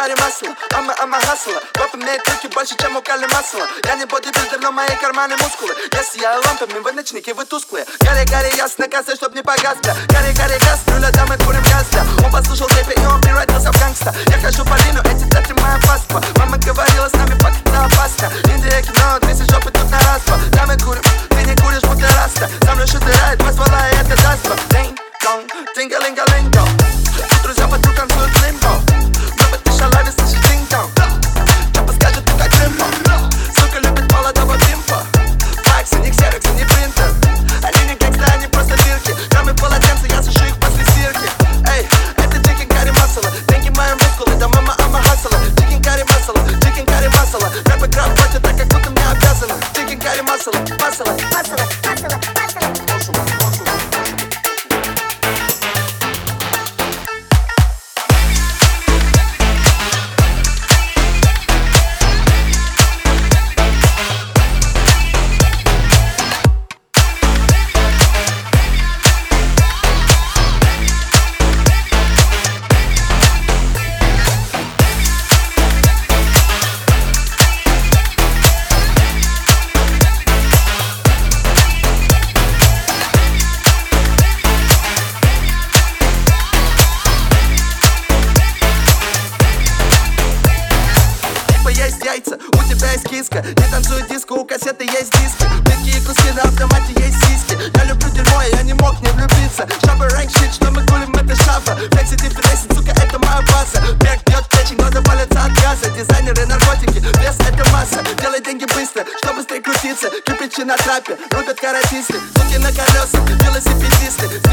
карри масло, ама хасла. Папа имеет руки больше, чем у Кали масла. Я не бодибилдер, но мои карманы мускулы. Я сияю лампами, вы ночники, вы тусклые. Гарри, ясно, касса, чтоб не погас, бля. Гарри, газ, люля, да, мы курим газ, бля. Он послушал рэпе, и он превратился в гангста. Я хожу по лину, эти тетры моя паства. Мама говорила, с нами пока это опасно. Индия, кино, 200 жопы тут на раз, два. Да, мы курим, ты не куришь, будто раста. Со мной шуты райд, позвала, и это даст, бля. Динг-донг, тинга-линга-линго. Друзья вокруг танцуют лимбо. Но в этой шалаве слышишь динг-донг. Чапа скажет, ты как Римбо. Сука любит молодого пимпа. Факсы, не ксерокс, не принтер. Они не гэнгста, они просто бирки. Граммы полотенца, я сушу их после стирки. Эй, это chicken curry масала. Деньги мои мускулы, да мама ама хасала. Chicken curry масала, chicken curry масала. Рэп игра платят так, как будто мне обязаны. Chicken curry масала, масала, масала, масала, масала. Яйца, у тебя есть киска. Не танцует диско, у кассеты есть диски. Плитки и куски на автомате есть сиськи. Я люблю дерьмо, я не мог не влюбиться. Шаба рэнк щит, что мы гулим, это шафа. Флекси дифференси, сука, это моя база. Бег бьет печень, глаза палятся от газа. Дизайнеры, наркотики, вес это масса. Делай деньги быстро, что быстрее крутиться. Кирпичи на трапе, рубят каратисты. Суки на колесах, велосипедисты.